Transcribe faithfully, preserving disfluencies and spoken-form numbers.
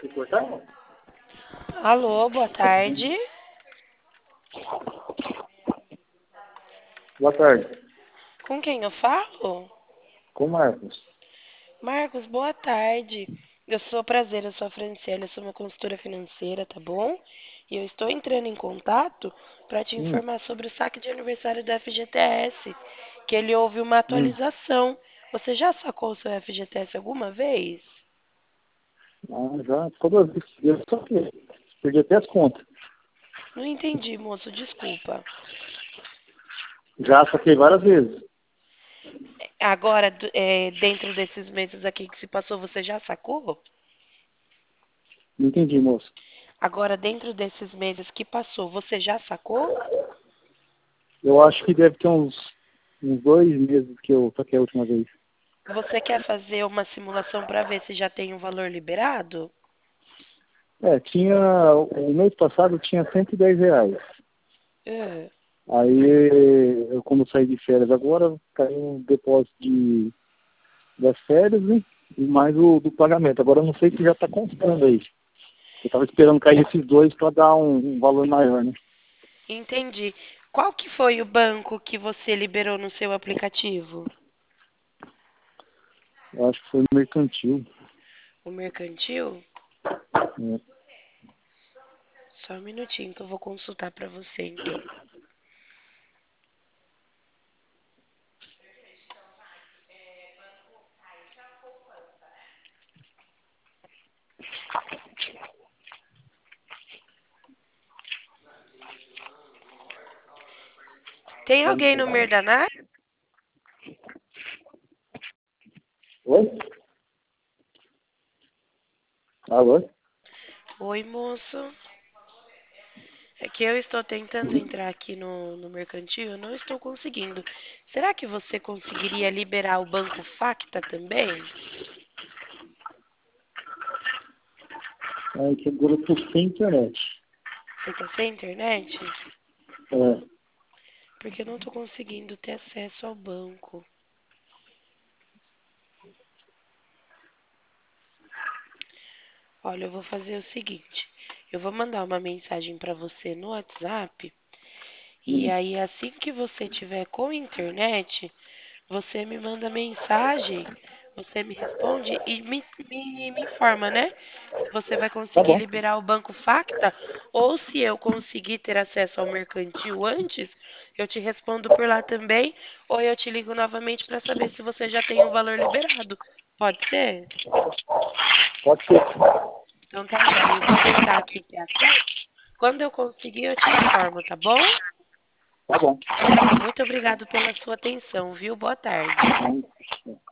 Cortar? Alô, boa tarde. Boa tarde. Com quem eu falo? Com Marcos. Marcos, boa tarde. Eu sou prazer, eu sou a Franciele, eu sou uma consultora financeira, tá bom? E eu estou entrando em contato para te Hum, informar sobre o saque de aniversário do F G T S, que ele houve uma hum. atualização. Você já sacou o seu F G T S alguma vez? Ah, já. Todas as vezes. Eu só que perdi até as contas. Não entendi, moço, desculpa. Já saquei várias vezes. Agora, do- é, dentro desses meses aqui que se passou, você já sacou? Não entendi, moço. Agora, dentro desses meses que passou, você já sacou? Eu acho que deve ter uns, uns dois meses que eu saquei a última vez. Você quer fazer uma simulação para ver se já tem um valor liberado? É, tinha. O mês passado tinha cento e dez reais. Ah, Aí, eu como saí de férias agora, caiu um depósito de, das férias, né? E mais o do pagamento. Agora eu não sei se já está constando aí. Eu tava esperando cair esses dois para dar um, um valor maior, né? entendi. Qual que foi o banco que você liberou no seu aplicativo? Eu acho que foi mercantil. O Mercantil? Né? Só um minutinho que eu vou consultar para você, então. Tem alguém no Merdaná? Oi? Alô? Oi, moço. É que eu estou tentando entrar aqui no, no Mercantil, eu não estou conseguindo. Será que você conseguiria liberar o Banco Facta também? É que agora eu tô sem internet. Você está sem internet? É, Porque eu não estou conseguindo ter acesso ao banco. Olha, eu vou fazer o seguinte. Eu vou mandar uma mensagem para você no WhatsApp. E hum, aí, assim que você tiver com internet, você me manda mensagem, você me responde e me, me, me informa, né? Se você vai tá conseguir bom. liberar o Banco Facta ou se eu conseguir ter acesso ao mercantil antes, eu te respondo por lá também, ou eu te ligo novamente para saber se você já tem o valor liberado. Pode ser? Pode ser. Então tá joia. Eu vou tentar aqui ter acesso. Quando eu conseguir, eu te informo, tá bom? Tá bom. Muito obrigado pela sua atenção, viu? Boa tarde. Hum.